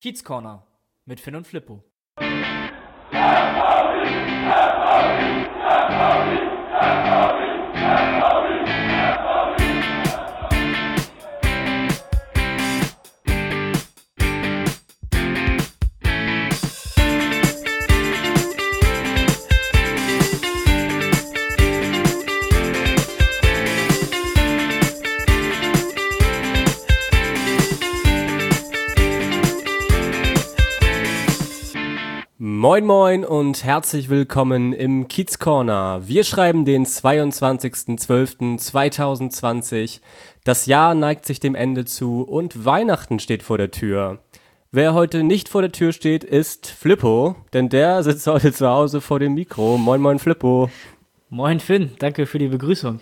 Kiez Corner mit Finn und Flippo. Moin moin und herzlich willkommen im Kiez Corner. Wir schreiben den 22.12.2020. Das Jahr neigt sich dem Ende zu und Weihnachten steht vor der Tür. Wer heute nicht vor der Tür steht, ist Flippo, denn der sitzt heute zu Hause vor dem Mikro. Moin moin Flippo. Moin Finn, danke für die Begrüßung.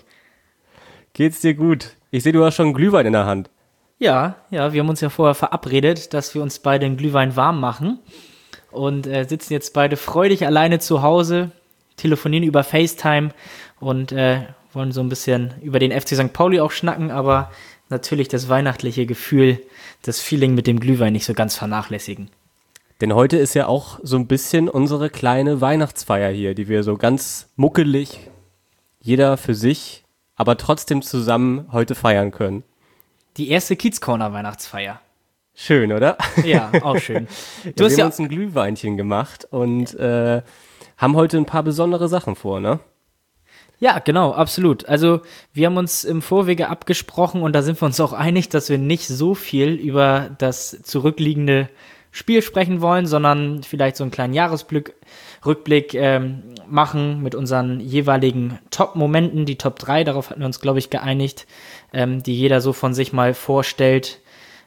Geht's dir gut? Ich sehe, du hast schon Glühwein in der Hand. Ja, wir haben uns ja vorher verabredet, dass wir uns beide den Glühwein warm machen. Und sitzen jetzt beide freudig alleine zu Hause, telefonieren über FaceTime und wollen so ein bisschen über den FC St. Pauli auch schnacken, aber natürlich das weihnachtliche Gefühl, das Feeling mit dem Glühwein nicht so ganz vernachlässigen. Denn heute ist ja auch so ein bisschen unsere kleine Weihnachtsfeier hier, die wir so ganz muckelig, jeder für sich, aber trotzdem zusammen heute feiern können. Die erste Kiez Corner Weihnachtsfeier. Schön, oder? Ja, auch schön. Wir haben uns ein Glühweinchen gemacht und haben heute ein paar besondere Sachen vor, ne? Ja, genau, absolut. Also wir haben uns im Vorwege abgesprochen und da sind wir uns auch einig, dass wir nicht so viel über das zurückliegende Spiel sprechen wollen, sondern vielleicht so einen kleinen Jahresrückblick machen mit unseren jeweiligen Top-Momenten, die Top 3, darauf hatten wir uns, glaube ich, geeinigt, die jeder so von sich mal vorstellt,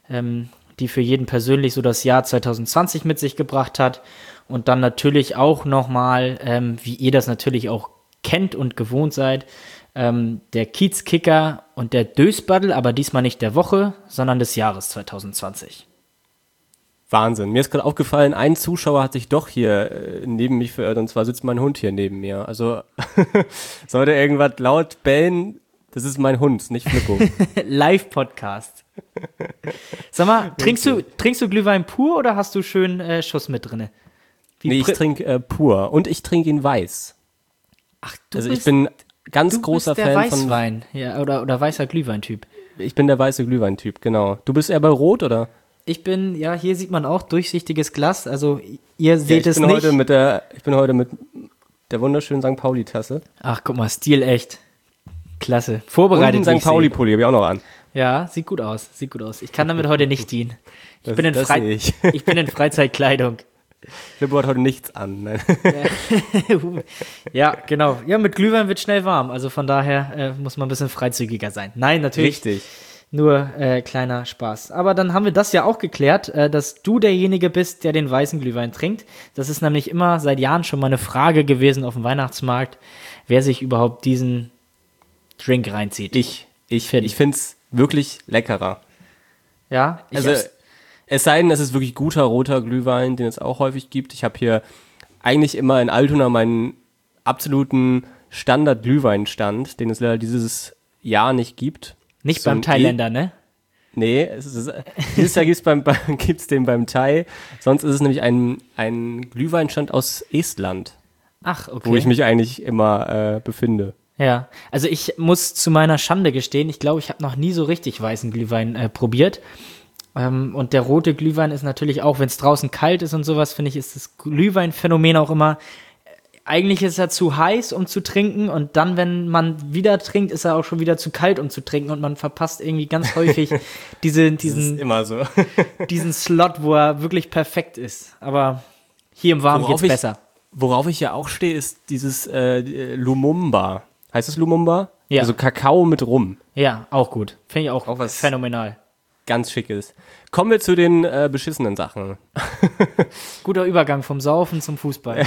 die für jeden persönlich so das Jahr 2020 mit sich gebracht hat und dann natürlich auch nochmal, wie ihr das natürlich auch kennt und gewohnt seid, der Kiez-Kicker und der Dösbaddel, aber diesmal nicht der Woche, sondern des Jahres 2020. Wahnsinn. Mir ist gerade aufgefallen, ein Zuschauer hat sich doch hier neben mich verirrt und zwar sitzt mein Hund hier neben mir. Also sollte irgendwas laut bellen, das ist mein Hund, nicht Flippo. Live-Podcast. Sag mal, trinkst du Glühwein pur oder hast du schön Schuss mit drinne? Nee, ich trinke pur und ich trinke ihn weiß. Ach, ich bin ganz großer der Fan Weißwein, ja, oder weißer Glühweintyp. Ich bin der weiße Glühweintyp, genau. Du bist eher bei Rot, oder? Ich bin, ja, hier sieht man auch durchsichtiges Glas, also ihr seht es nicht. Ich bin heute mit der wunderschönen St. Pauli-Tasse. Ach, guck mal, stilecht. Klasse. Vorbereitet. Und einen St. Pauli-Pulli habe ich auch noch an. Ja, sieht gut aus. Ich kann damit heute nicht dienen. Ich bin in Freizeitkleidung. Flippo hat heute nichts an. Nein. Ja, genau. Ja, mit Glühwein wird schnell warm. Also von daher muss man ein bisschen freizügiger sein. Nein, natürlich. Richtig. Nur kleiner Spaß. Aber dann haben wir das ja auch geklärt, dass du derjenige bist, der den weißen Glühwein trinkt. Das ist nämlich immer seit Jahren schon mal eine Frage gewesen auf dem Weihnachtsmarkt, wer sich überhaupt diesen Drink reinzieht. Ich finde es wirklich leckerer. Ja, es sei denn, es ist wirklich guter roter Glühwein, den es auch häufig gibt. Ich habe hier eigentlich immer in Altona meinen absoluten Standard-Glühweinstand, den es leider dieses Jahr nicht gibt. Nicht beim Thailänder, ne? Nee, dieses Jahr gibt's den beim Thai. Sonst ist es nämlich ein Glühweinstand aus Estland. Ach, okay. Wo ich mich eigentlich immer befinde. Ja, also ich muss zu meiner Schande gestehen, ich glaube, ich habe noch nie so richtig weißen Glühwein probiert. Und der rote Glühwein ist natürlich auch, wenn es draußen kalt ist und sowas, finde ich, ist das Glühweinphänomen auch immer, eigentlich ist er zu heiß, um zu trinken und dann, wenn man wieder trinkt, ist er auch schon wieder zu kalt, um zu trinken und man verpasst irgendwie ganz häufig diesen immer so. diesen Slot, wo er wirklich perfekt ist. Aber hier im Warmen geht's besser. Worauf ich ja auch stehe, ist dieses Lumumba. Heißt es Lumumba? Ja. Also Kakao mit Rum. Ja, auch gut. Finde ich auch was phänomenal. Ganz Schickes. Kommen wir zu den beschissenen Sachen. Guter Übergang vom Saufen zum Fußball.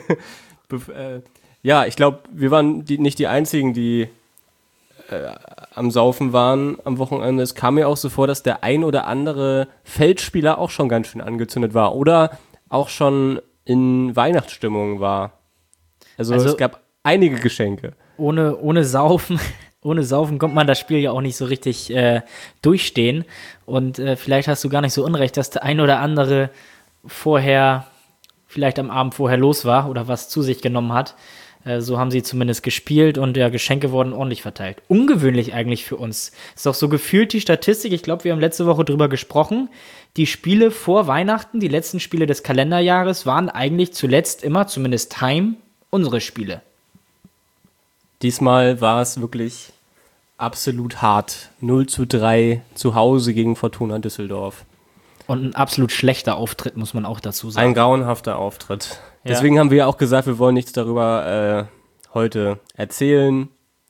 Ja, ich glaube, wir waren nicht die Einzigen, die am Saufen waren am Wochenende. Es kam mir auch so vor, dass der ein oder andere Feldspieler auch schon ganz schön angezündet war oder auch schon in Weihnachtsstimmung war. Also es gab einige Geschenke. Ohne Saufen ohne Saufen kommt man das Spiel ja auch nicht so richtig durchstehen. Und vielleicht hast du gar nicht so unrecht, dass der ein oder andere vorher, vielleicht am Abend vorher los war oder was zu sich genommen hat. So haben sie zumindest gespielt und ja, Geschenke wurden ordentlich verteilt. Ungewöhnlich eigentlich für uns. Ist doch so gefühlt die Statistik, ich glaube, wir haben letzte Woche drüber gesprochen, die Spiele vor Weihnachten, die letzten Spiele des Kalenderjahres, waren eigentlich zuletzt immer, zumindest Time, unsere Spiele. Diesmal war es wirklich absolut hart. 0:3 zu Hause gegen Fortuna Düsseldorf. Und ein absolut schlechter Auftritt, muss man auch dazu sagen. Ein grauenhafter Auftritt. Ja. Deswegen haben wir ja auch gesagt, wir wollen nichts darüber heute erzählen.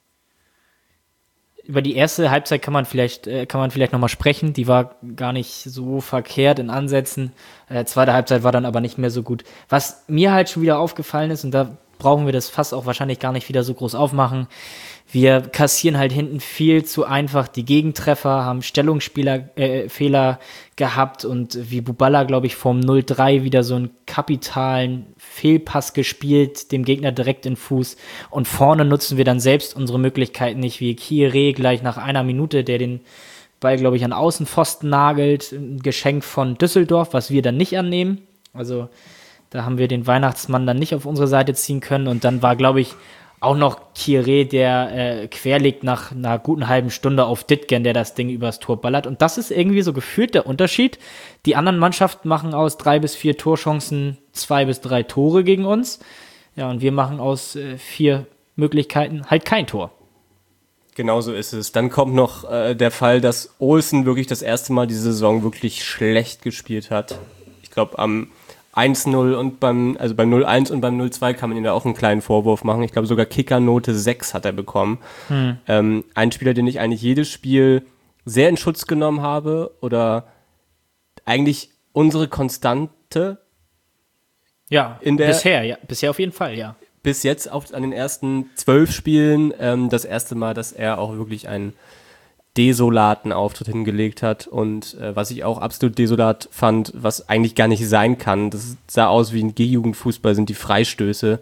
Über die erste Halbzeit kann man vielleicht nochmal sprechen. Die war gar nicht so verkehrt in Ansätzen. Zweite Halbzeit war dann aber nicht mehr so gut. Was mir halt schon wieder aufgefallen ist, und da brauchen wir das Fass auch wahrscheinlich gar nicht wieder so groß aufmachen, wir kassieren halt hinten viel zu einfach die Gegentreffer, haben Fehler gehabt und wie Buballa, glaube ich, vom 0:3 wieder so einen kapitalen Fehlpass gespielt, dem Gegner direkt in den Fuß. Und vorne nutzen wir dann selbst unsere Möglichkeiten nicht, wie Kieré gleich nach einer Minute, der den Ball, glaube ich, an Außenpfosten nagelt. Ein Geschenk von Düsseldorf, was wir dann nicht annehmen. Also da haben wir den Weihnachtsmann dann nicht auf unsere Seite ziehen können. Und dann war, glaube ich, auch noch Kieré, der querlegt nach einer guten halben Stunde auf Dittgen, der das Ding übers Tor ballert. Und das ist irgendwie so gefühlt der Unterschied. Die anderen Mannschaften machen aus 3 bis 4 Torchancen 2 bis 3 Tore gegen uns. Ja, und wir machen aus 4 Möglichkeiten halt kein Tor. Genauso ist es. Dann kommt noch der Fall, dass Olsen wirklich das erste Mal diese Saison wirklich schlecht gespielt hat. Ich glaube, am 1:0 und beim 0:1 und beim 0:2 kann man ihm da auch einen kleinen Vorwurf machen. Ich glaube, sogar Kickernote 6 hat er bekommen. Ein Spieler, den ich eigentlich jedes Spiel sehr in Schutz genommen habe oder eigentlich unsere Konstante. Ja, bisher auf jeden Fall, ja. Bis jetzt an den ersten 12 Spielen das erste Mal, dass er auch wirklich einen desolaten Auftritt hingelegt hat und was ich auch absolut desolat fand, was eigentlich gar nicht sein kann, das sah aus wie ein G-Jugendfußball, sind die Freistöße.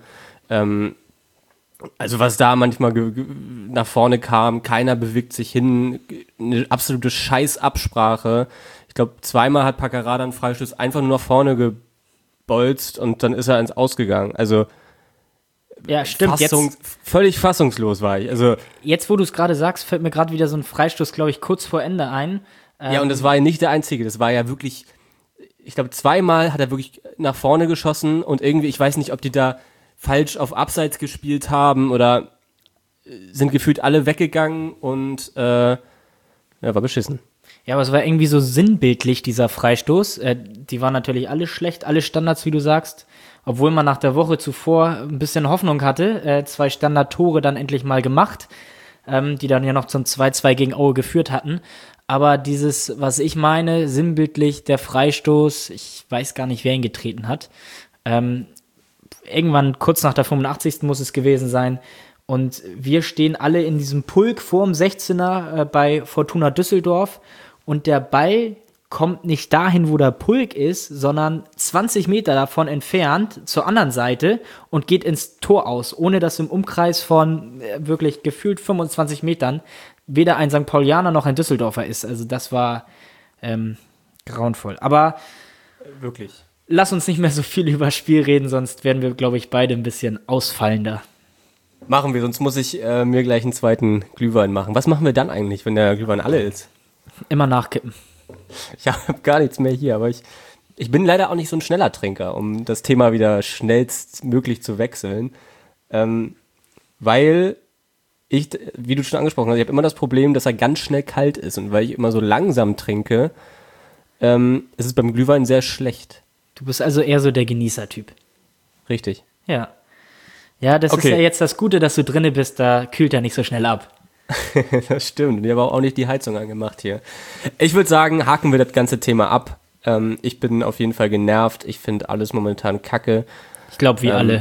Also was da manchmal nach vorne kam, keiner bewegt sich hin, eine absolute Scheißabsprache. Ich glaube, zweimal hat Paccarada einen Freistoß einfach nur nach vorne gebolzt und dann ist er ins Ausgegangen. Also ja, stimmt. Völlig fassungslos war ich. Also jetzt, wo du es gerade sagst, fällt mir gerade wieder so ein Freistoß, glaube ich, kurz vor Ende ein. Ja, und das war ja nicht der einzige. Das war ja wirklich, ich glaube, zweimal hat er wirklich nach vorne geschossen und irgendwie, ich weiß nicht, ob die da falsch auf Abseits gespielt haben oder sind gefühlt alle weggegangen und war beschissen. Ja, aber es war irgendwie so sinnbildlich, dieser Freistoß. Die waren natürlich alle schlecht, alle Standards, wie du sagst. Obwohl man nach der Woche zuvor ein bisschen Hoffnung hatte, 2 Standardtore dann endlich mal gemacht, die dann ja noch zum 2:2 gegen Aue geführt hatten. Aber dieses, was ich meine, sinnbildlich, der Freistoß, ich weiß gar nicht, wer ihn getreten hat. Irgendwann kurz nach der 85. muss es gewesen sein. Und wir stehen alle in diesem Pulk vorm 16er bei Fortuna Düsseldorf und der Ball kommt nicht dahin, wo der Pulk ist, sondern 20 Meter davon entfernt zur anderen Seite und geht ins Tor aus, ohne dass im Umkreis von wirklich gefühlt 25 Metern weder ein St. Paulianer noch ein Düsseldorfer ist. Also das war grauenvoll. Aber wirklich. Lass uns nicht mehr so viel über das Spiel reden, sonst werden wir, glaube ich, beide ein bisschen ausfallender. Machen wir, sonst muss ich mir gleich einen zweiten Glühwein machen. Was machen wir dann eigentlich, wenn der Glühwein alle ist? Immer nachkippen. Ich habe gar nichts mehr hier, aber ich bin leider auch nicht so ein schneller Trinker, um das Thema wieder schnellstmöglich zu wechseln. Weil ich, wie du schon angesprochen hast, ich habe immer das Problem, dass er ganz schnell kalt ist. Und weil ich immer so langsam trinke, ist es beim Glühwein sehr schlecht. Du bist also eher so der Genießer-Typ. Richtig. Ja. Ja, das ist ja jetzt das Gute, dass du drinne bist, da kühlt er nicht so schnell ab. Das stimmt. Wir haben auch nicht die Heizung angemacht hier. Ich würde sagen, haken wir das ganze Thema ab. Ich bin auf jeden Fall genervt. Ich finde alles momentan kacke. Ich glaube, wir alle.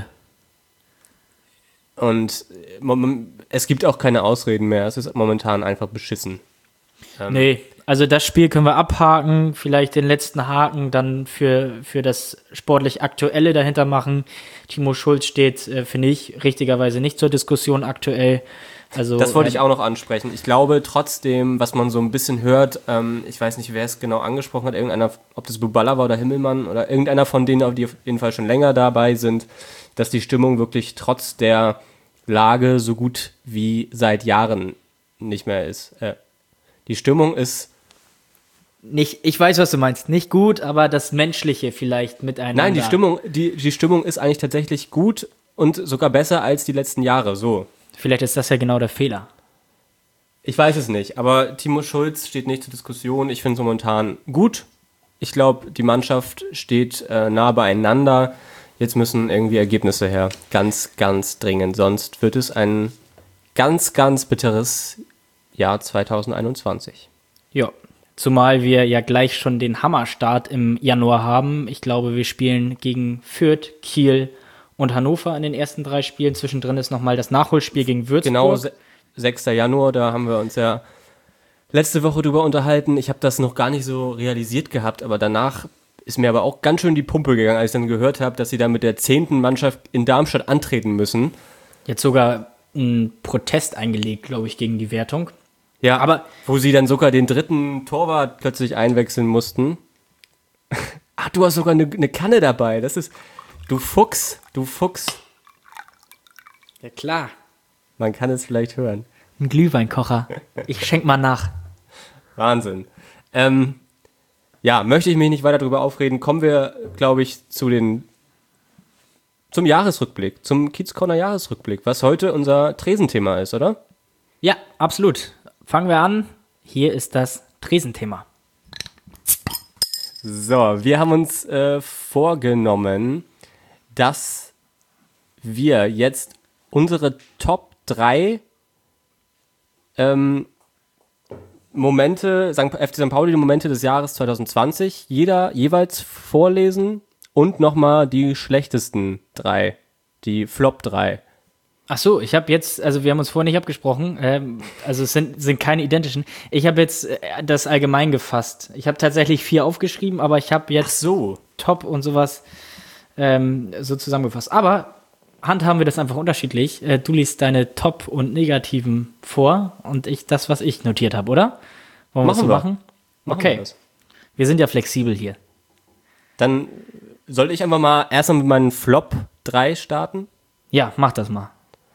Und es gibt auch keine Ausreden mehr. Es ist momentan einfach beschissen. Nee, Also das Spiel können wir abhaken, vielleicht den letzten Haken dann für das sportlich Aktuelle dahinter machen. Timo Schulz steht, finde ich, richtigerweise nicht zur Diskussion aktuell. Also, das wollte ich auch noch ansprechen. Ich glaube trotzdem, was man so ein bisschen hört, ich weiß nicht, wer es genau angesprochen hat, irgendeiner, ob das Buballa war oder Himmelmann oder irgendeiner von denen, die auf jeden Fall schon länger dabei sind, dass die Stimmung wirklich trotz der Lage so gut wie seit Jahren nicht mehr ist. Die Stimmung ist nicht, ich weiß, was du meinst, nicht gut, aber das Menschliche vielleicht miteinander. Nein, die Stimmung ist eigentlich tatsächlich gut und sogar besser als die letzten Jahre, so. Vielleicht ist das ja genau der Fehler. Ich weiß es nicht, aber Timo Schulz steht nicht zur Diskussion. Ich finde es momentan gut. Ich glaube, die Mannschaft steht nah beieinander. Jetzt müssen irgendwie Ergebnisse her. Ganz, ganz dringend. Sonst wird es ein ganz, ganz bitteres Jahr 2021. Ja, zumal wir ja gleich schon den Hammerstart im Januar haben. Ich glaube, wir spielen gegen Fürth, Kiel und Hannover in den ersten 3 Spielen. Zwischendrin ist nochmal das Nachholspiel gegen Würzburg. Genau, 6. Januar, da haben wir uns ja letzte Woche drüber unterhalten. Ich habe das noch gar nicht so realisiert gehabt, aber danach ist mir aber auch ganz schön die Pumpe gegangen, als ich dann gehört habe, dass sie da mit der 10. Mannschaft in Darmstadt antreten müssen. Jetzt sogar ein Protest eingelegt, glaube ich, gegen die Wertung. Ja, aber wo sie dann sogar den 3. Torwart plötzlich einwechseln mussten. Ach, du hast sogar eine Kanne dabei. Das ist... Du Fuchs. Ja, klar. Man kann es vielleicht hören. Ein Glühweinkocher. Ich schenk mal nach. Wahnsinn. Ja, möchte ich mich nicht weiter darüber aufreden. Kommen wir, glaube ich, zum Jahresrückblick, zum Kiez-Corner Jahresrückblick, was heute unser Tresenthema ist, oder? Ja, absolut. Fangen wir an. Hier ist das Tresenthema. So, wir haben uns vorgenommen, dass wir jetzt unsere Top 3 Momente, FC St. Pauli, die Momente des Jahres 2020, jeder jeweils vorlesen und nochmal die schlechtesten 3, die Flop 3. Ach so, ich habe jetzt, also wir haben uns vorher nicht abgesprochen, also es sind keine identischen. Ich habe jetzt das allgemein gefasst. Ich habe tatsächlich 4 aufgeschrieben, aber ich habe jetzt Top und sowas so zusammengefasst. Aber handhaben wir das einfach unterschiedlich. Du liest deine Top und Negativen vor und ich das, was ich notiert habe, oder? Wollen wir das so machen? Okay. Wir sind ja flexibel hier. Dann sollte ich einfach mal erstmal mit meinen Flop 3 starten? Ja, mach das mal.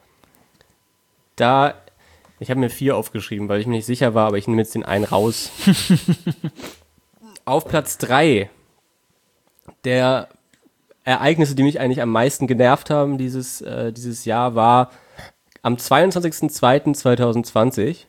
Ich habe mir 4 aufgeschrieben, weil ich mir nicht sicher war, aber ich nehme jetzt den einen raus. Auf Platz 3 der Ereignisse, die mich eigentlich am meisten genervt haben dieses Jahr, war am 22.02.2020.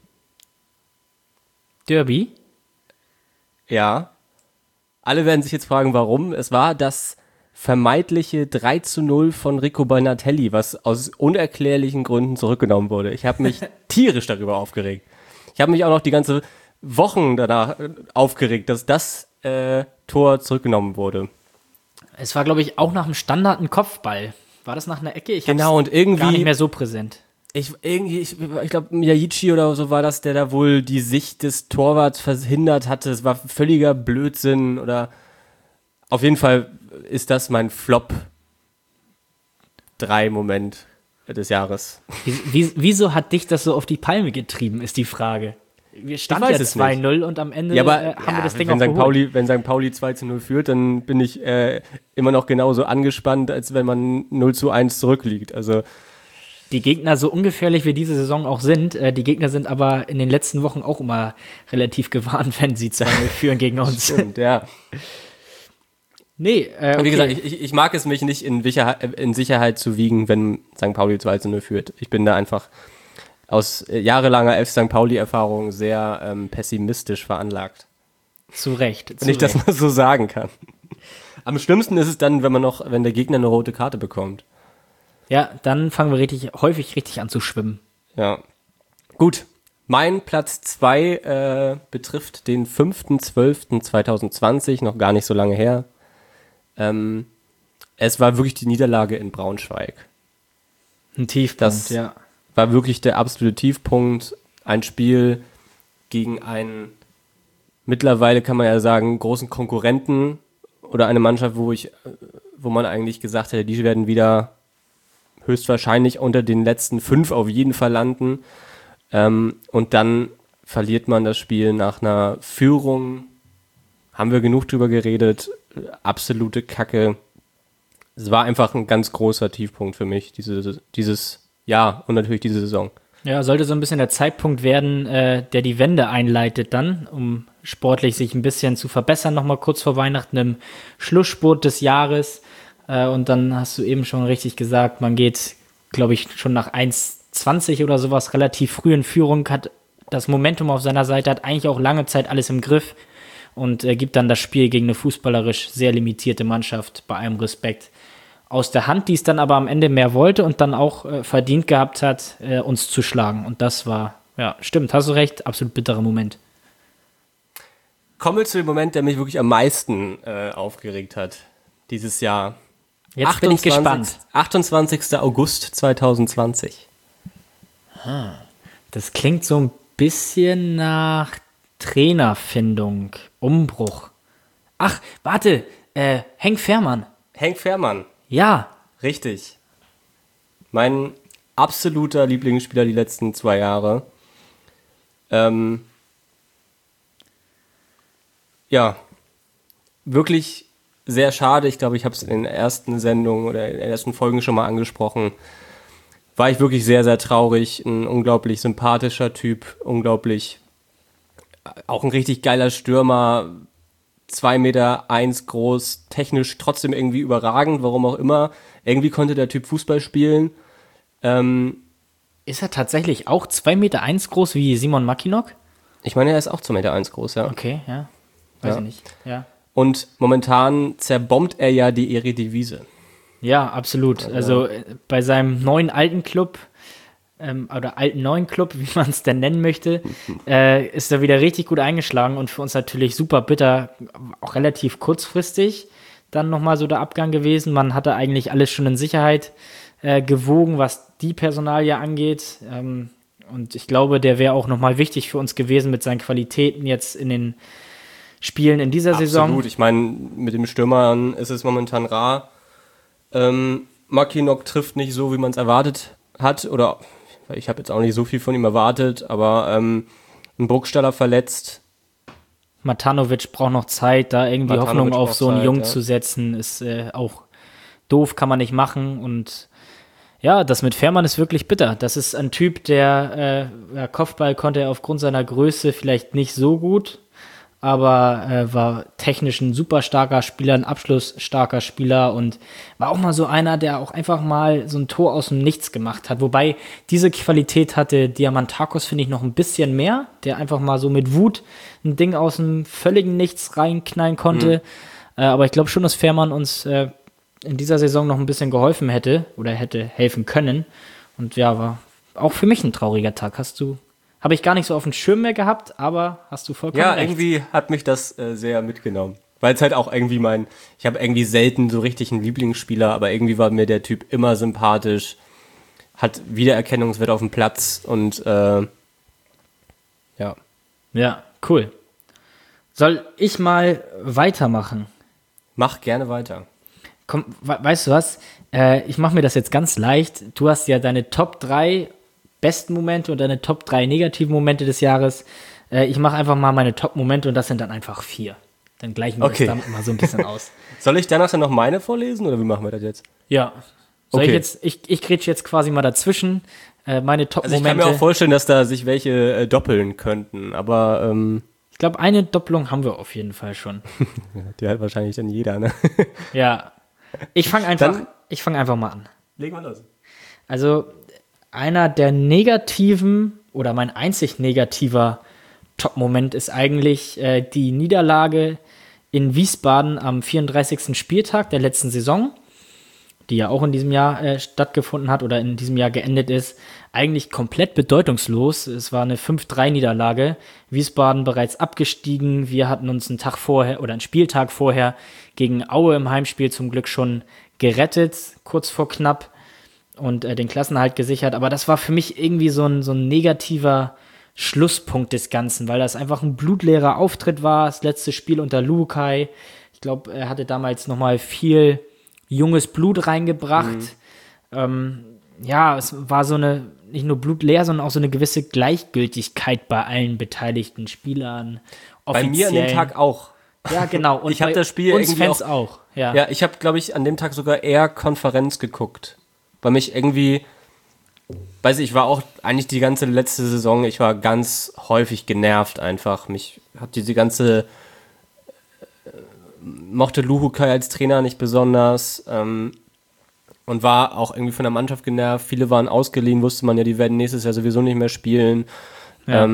Derby? Ja. Alle werden sich jetzt fragen, warum. Es war das vermeintliche 3:0 von Rico Bonatelli, was aus unerklärlichen Gründen zurückgenommen wurde. Ich habe mich tierisch darüber aufgeregt. Ich habe mich auch noch die ganze Wochen danach aufgeregt, dass das Tor zurückgenommen wurde. Es war, glaube ich, auch nach dem Standard ein Kopfball. War das nach einer Ecke? Ich genau, und irgendwie gar nicht mehr so präsent. Ich glaube, Miyagichi oder so war das, der da wohl die Sicht des Torwarts verhindert hatte. Es war völliger Blödsinn oder auf jeden Fall ist das mein Flop 3 Moment des Jahres. Wieso hat dich das so auf die Palme getrieben, ist die Frage. Wir standen ja 2-0 und am Ende haben wir das Ding auch geholt. Wenn St. Pauli 2:0 führt, dann bin ich immer noch genauso angespannt, als wenn man 0:1 zurückliegt. Also die Gegner, so ungefährlich wie diese Saison auch sind, die Gegner sind aber in den letzten Wochen auch immer relativ gewarnt, wenn sie 2-0 führen gegen uns. Stimmt, ja. Nee, okay. Und wie gesagt, ich mag es, mich nicht in Sicherheit zu wiegen, wenn St. Pauli 2:0 führt. Ich bin da einfach aus jahrelanger FC St. Pauli-Erfahrung sehr pessimistisch veranlagt. Zu Recht. Wenn ich das mal so sagen kann. Am schlimmsten ist es dann, wenn der Gegner eine rote Karte bekommt. Ja, dann fangen wir häufig richtig an zu schwimmen. Ja. Gut. Mein Platz 2 betrifft den 5.12.2020, noch gar nicht so lange her. Es war wirklich die Niederlage in Braunschweig. Ein Tiefpunkt, ja. War wirklich der absolute Tiefpunkt. Ein Spiel gegen einen mittlerweile kann man ja sagen, großen Konkurrenten oder eine Mannschaft, wo man eigentlich gesagt hätte, die werden wieder höchstwahrscheinlich unter den letzten 5 auf jeden Fall landen. Und dann verliert man das Spiel nach einer Führung. Haben wir genug drüber geredet. Absolute Kacke. Es war einfach ein ganz großer Tiefpunkt für mich, dieses Jahr und natürlich diese Saison. Ja, sollte so ein bisschen der Zeitpunkt werden, der die Wende einleitet dann, um sportlich sich ein bisschen zu verbessern, nochmal kurz vor Weihnachten im Schlussspurt des Jahres. Und dann hast du eben schon richtig gesagt, man geht, glaube ich, schon nach 1:20 oder sowas relativ früh in Führung, hat das Momentum auf seiner Seite, hat eigentlich auch lange Zeit alles im Griff und gibt dann das Spiel gegen eine fußballerisch sehr limitierte Mannschaft, bei allem Respekt, aus der Hand, die es dann aber am Ende mehr wollte und dann auch verdient gehabt hat, uns zu schlagen. Und das war, ja, stimmt, hast du recht, absolut bitterer Moment. Kommen wir zu dem Moment, der mich wirklich am meisten aufgeregt hat dieses Jahr. Jetzt bin ich gespannt. 28. August 2020. Das klingt so ein bisschen nach Trainerfindung, Umbruch. Ach, warte, Henk Fährmann. Henk Fährmann. Ja. Richtig. Mein absoluter Lieblingsspieler die letzten 2 Jahre. Ja, wirklich sehr schade. Ich glaube, ich habe es in den ersten Sendungen oder in den ersten Folgen schon mal angesprochen. War ich wirklich sehr, sehr traurig. Ein unglaublich sympathischer Typ. Auch ein richtig geiler Stürmer. 2,1 Meter groß, technisch trotzdem irgendwie überragend, warum auch immer. Irgendwie konnte der Typ Fußball spielen. Ist er tatsächlich auch 2,1 Meter groß wie Simon Mackinock? Ich meine, er ist auch 2,1 Meter groß, ja. Okay, ja. Weiß ich nicht. Ja. Und momentan zerbombt er ja die Eredivisie. Ja, absolut. Also bei seinem neuen alten Club oder alten neuen Club, wie man es denn nennen möchte, ist er wieder richtig gut eingeschlagen und für uns natürlich super bitter, auch relativ kurzfristig dann nochmal so der Abgang gewesen. Man hatte eigentlich alles schon in Sicherheit gewogen, was die Personalie angeht. Und ich glaube, der wäre auch nochmal wichtig für uns gewesen mit seinen Qualitäten jetzt in den Spielen in dieser Saison. Absolut, ich meine, mit dem Stürmern ist es momentan rar. Mackinock trifft nicht so, wie man es erwartet hat, oder ich habe jetzt auch nicht so viel von ihm erwartet, aber ein Burgstaller verletzt. Matanovic braucht noch Zeit, da irgendwie Hoffnung auf so einen Jungen zu setzen, ist auch doof, kann man nicht machen. Und ja, das mit Fährmann ist wirklich bitter. Das ist ein Typ, der Kopfball konnte er aufgrund seiner Größe vielleicht nicht so gut, aber war technisch ein super starker Spieler, ein abschlussstarker Spieler und war auch mal so einer, der auch einfach mal so ein Tor aus dem Nichts gemacht hat. Wobei diese Qualität hatte Diamantakos, finde ich, noch ein bisschen mehr, der einfach mal so mit Wut ein Ding aus dem völligen Nichts reinknallen konnte. Aber ich glaube schon, dass Fährmann uns in dieser Saison noch ein bisschen geholfen hätte oder hätte helfen können. Und ja, war auch für mich ein trauriger Tag. Habe ich gar nicht so auf dem Schirm mehr gehabt, aber hast du vollkommen recht. Ja, irgendwie hat mich das sehr mitgenommen. Weil es halt auch irgendwie ich habe irgendwie selten so richtig einen Lieblingsspieler, aber irgendwie war mir der Typ immer sympathisch, hat Wiedererkennungswert auf dem Platz und ja. Ja, cool. Soll ich mal weitermachen? Mach gerne weiter. Komm, weißt du was? Ich mache mir das jetzt ganz leicht. Du hast ja deine Top 3 besten Momente und deine Top 3 negativen Momente des Jahres. Ich mache einfach mal meine Top-Momente und das sind dann einfach 4. Dann gleichen wir das damit mal so ein bisschen aus. Soll ich danach dann noch meine vorlesen oder wie machen wir das jetzt? Ja. Ich grätsche jetzt quasi mal dazwischen. Meine Top-Momente. Also ich kann mir auch vorstellen, dass da sich welche doppeln könnten, aber ich glaube, eine Doppelung haben wir auf jeden Fall schon. Die hat wahrscheinlich dann jeder, ne? Ja. Ich fange einfach mal an. Legen wir los. Also einer der negativen oder mein einzig negativer Top-Moment ist eigentlich die Niederlage in Wiesbaden am 34. Spieltag der letzten Saison, die ja auch in diesem Jahr stattgefunden hat oder in diesem Jahr geendet ist. Eigentlich komplett bedeutungslos. Es war eine 5-3-Niederlage. Wiesbaden bereits abgestiegen. Wir hatten uns einen Tag vorher oder einen Spieltag vorher gegen Aue im Heimspiel zum Glück schon gerettet, kurz vor knapp. Und den Klassenerhalt gesichert. Aber das war für mich irgendwie so ein negativer Schlusspunkt des Ganzen, weil das einfach ein blutleerer Auftritt war, das letzte Spiel unter Lukai. Ich glaube, er hatte damals nochmal viel junges Blut reingebracht. Es war so eine, nicht nur blutleer, sondern auch so eine gewisse Gleichgültigkeit bei allen beteiligten Spielern. Bei mir an dem Tag auch. Ja, genau. Und ich habe das Spiel uns irgendwie Fans auch. Ja, ich habe, glaube ich, an dem Tag sogar eher Konferenz geguckt. Weil mich irgendwie, ich war auch eigentlich die ganze letzte Saison, ich war ganz häufig genervt einfach. Mich hat diese ganze, mochte Luhukai als Trainer nicht besonders und war auch irgendwie von der Mannschaft genervt. Viele waren ausgeliehen, wusste man ja, die werden nächstes Jahr sowieso nicht mehr spielen. Ja.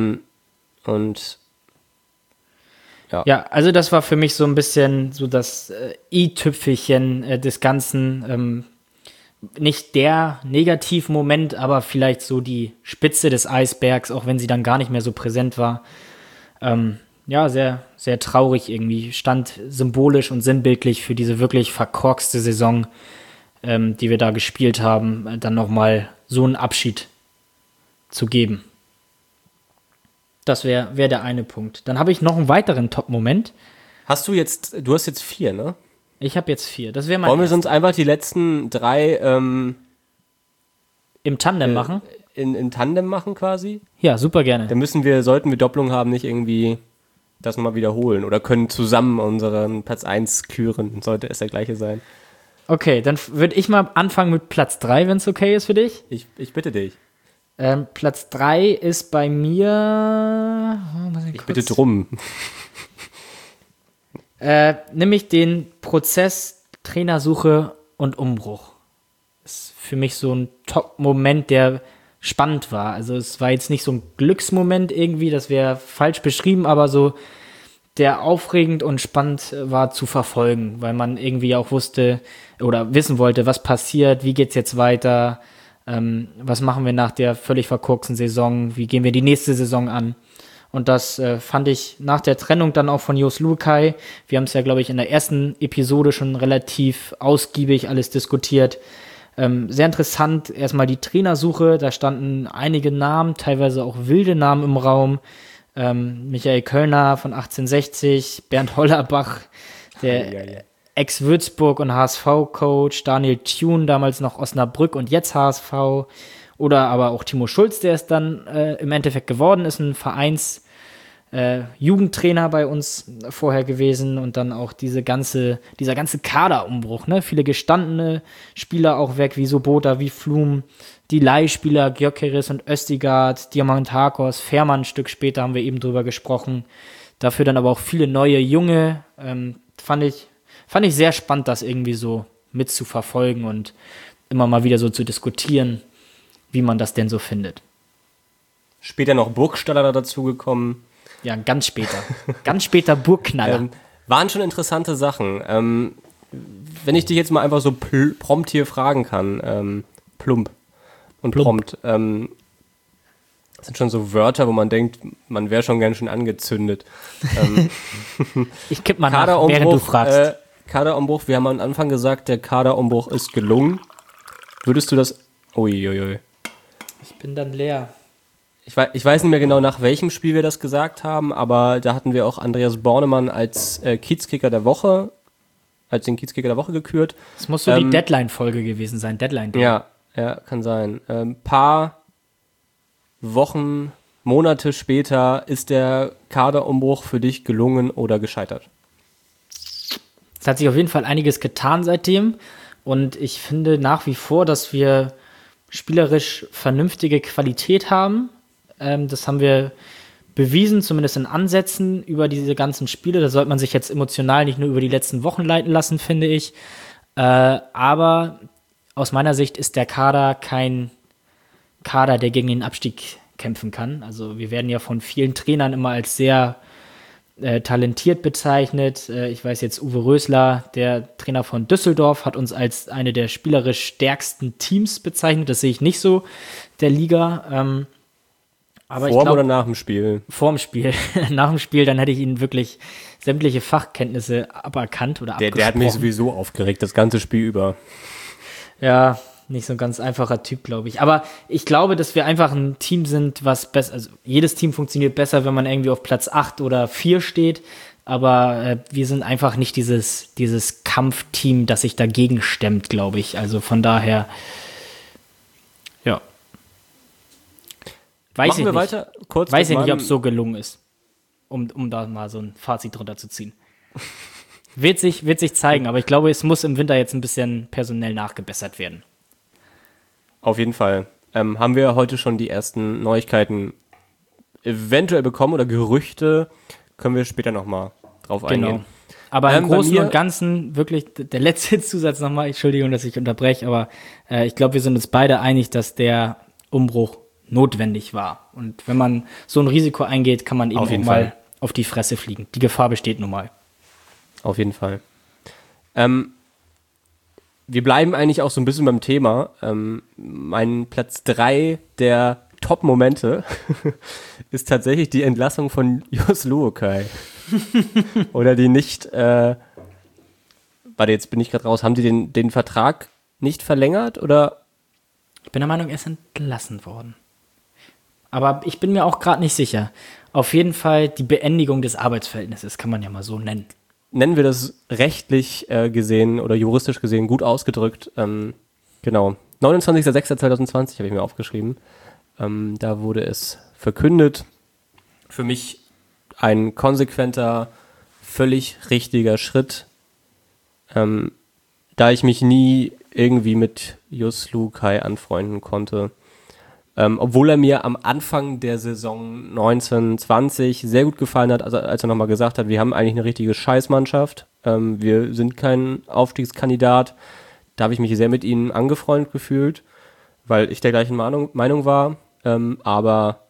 Ja, also das war für mich so ein bisschen so das i-Tüpfelchen des Ganzen. Nicht der Negativmoment, aber vielleicht so die Spitze des Eisbergs, auch wenn sie dann gar nicht mehr so präsent war. Sehr, sehr traurig irgendwie. Stand symbolisch und sinnbildlich für diese wirklich verkorkste Saison, die wir da gespielt haben, dann nochmal so einen Abschied zu geben. Das wär der eine Punkt. Dann habe ich noch einen weiteren Top-Moment. Du hast jetzt 4, ne? Ich habe jetzt 4. Das wäre mein Wollen wir sonst einfach die letzten 3 im Tandem machen? In Tandem machen quasi? Ja, super gerne. Dann sollten wir Doppelung haben, nicht irgendwie das nochmal wiederholen oder können zusammen unseren Platz 1 küren. Sollte es der gleiche sein. Okay, dann würde ich mal anfangen mit Platz 3, wenn es okay ist für dich. Ich bitte dich. Platz 3 ist bei mir. Ich bitte drum. Nämlich den Prozess Trainersuche und Umbruch. Das ist für mich so ein Top-Moment, der spannend war. Also es war jetzt nicht so ein Glücksmoment irgendwie, das wäre falsch beschrieben, aber so der aufregend und spannend war zu verfolgen, weil man irgendwie auch wusste oder wissen wollte, was passiert, wie geht's jetzt weiter, was machen wir nach der völlig verkorksten Saison, wie gehen wir die nächste Saison an. Und das fand ich nach der Trennung dann auch von Jos Luhukai, wir haben es ja, glaube ich, in der ersten Episode schon relativ ausgiebig alles diskutiert, sehr interessant, erstmal die Trainersuche, da standen einige Namen, teilweise auch wilde Namen im Raum, Michael Kölner von 1860, Bernd Hollerbach, der Ex-Würzburg- und HSV-Coach, Daniel Thune, damals noch Osnabrück und jetzt HSV, oder aber auch Timo Schulz, der es dann im Endeffekt geworden ist, ein Jugendtrainer bei uns vorher gewesen und dann auch dieser ganze Kaderumbruch, ne? Viele gestandene Spieler auch weg, wie Sobota, wie Flum, die Leihspieler Gyökeres und Östigard, Diamantakos, Fährmann ein Stück später haben wir eben drüber gesprochen. Dafür dann aber auch viele neue Junge. Fand ich sehr spannend, das irgendwie so mitzuverfolgen und immer mal wieder so zu diskutieren, wie man das denn so findet. Später noch Burgstaller dazugekommen. Ja, ganz später. Ganz später Burgknaller. Waren schon interessante Sachen. Wenn ich dich jetzt mal einfach so prompt hier fragen kann, plump und prompt, das sind schon so Wörter, wo man denkt, man wäre schon ganz schön angezündet. Ich kipp mal nach, während du fragst. Kaderumbruch, wir haben am Anfang gesagt, der Kaderumbruch ist gelungen. Würdest du das... Uiuiui. Ich bin dann leer. Ich weiß nicht mehr genau, nach welchem Spiel wir das gesagt haben, aber da hatten wir auch Andreas Bornemann als Kiezkicker der Woche, als den Kiezkicker der Woche gekürt. Das muss so die Deadline-Folge gewesen sein, Deadline-Day. Ja, kann sein. Paar Wochen, Monate später ist der Kaderumbruch für dich gelungen oder gescheitert? Es hat sich auf jeden Fall einiges getan seitdem und ich finde nach wie vor, dass wir spielerisch vernünftige Qualität haben. Das haben wir bewiesen, zumindest in Ansätzen über diese ganzen Spiele. Da sollte man sich jetzt emotional nicht nur über die letzten Wochen leiten lassen, finde ich. Aber aus meiner Sicht ist der Kader kein Kader, der gegen den Abstieg kämpfen kann. Also wir werden ja von vielen Trainern immer als sehr talentiert bezeichnet. Ich weiß jetzt, Uwe Rösler, der Trainer von Düsseldorf, hat uns als eine der spielerisch stärksten Teams bezeichnet. Das sehe ich nicht so der Liga. Aber vor oder nach dem Spiel? Vor dem Spiel. Nach dem Spiel, dann hätte ich ihn wirklich sämtliche Fachkenntnisse aberkannt oder abgesprochen. Der hat mich sowieso aufgeregt, das ganze Spiel über. Ja, nicht so ein ganz einfacher Typ, glaube ich. Aber ich glaube, dass wir einfach ein Team sind, was besser, also jedes Team funktioniert besser, wenn man irgendwie auf Platz 8 oder 4 steht. Aber wir sind einfach nicht dieses Kampfteam, das sich dagegen stemmt, glaube ich. Also von daher, ja. Machen wir weiter? Kurz Weiß ich nicht, ob es so gelungen ist, um da mal so ein Fazit drunter zu ziehen. Wird sich zeigen, aber ich glaube, es muss im Winter jetzt ein bisschen personell nachgebessert werden. Auf jeden Fall. Haben wir heute schon die ersten Neuigkeiten eventuell bekommen oder Gerüchte, können wir später nochmal drauf eingehen. Aber im Großen und Ganzen wirklich der letzte Zusatz nochmal, Entschuldigung, dass ich unterbreche, aber ich glaube, wir sind uns beide einig, dass der Umbruch notwendig war. Und wenn man so ein Risiko eingeht, kann man eben auch mal auf die Fresse fliegen. Die Gefahr besteht nun mal. Auf jeden Fall. Wir bleiben eigentlich auch so ein bisschen beim Thema. Mein Platz 3 der Top-Momente ist tatsächlich die Entlassung von Jos Luhukay. Oder die nicht, warte, jetzt bin ich gerade raus, haben die den Vertrag nicht verlängert, oder? Ich bin der Meinung, er ist entlassen worden. Aber ich bin mir auch gerade nicht sicher. Auf jeden Fall die Beendigung des Arbeitsverhältnisses, kann man ja mal so nennen. Nennen wir das rechtlich gesehen oder juristisch gesehen gut ausgedrückt. Genau, 29.06.2020 habe ich mir aufgeschrieben. Da wurde es verkündet. Für mich ein konsequenter, völlig richtiger Schritt. Da ich mich nie irgendwie mit Jos Luhukay anfreunden konnte. Obwohl er mir am Anfang der Saison 1920 sehr gut gefallen hat, also als er nochmal gesagt hat, wir haben eigentlich eine richtige Scheißmannschaft, wir sind kein Aufstiegskandidat. Da habe ich mich sehr mit ihnen angefreundet gefühlt, weil ich der gleichen Meinung war, aber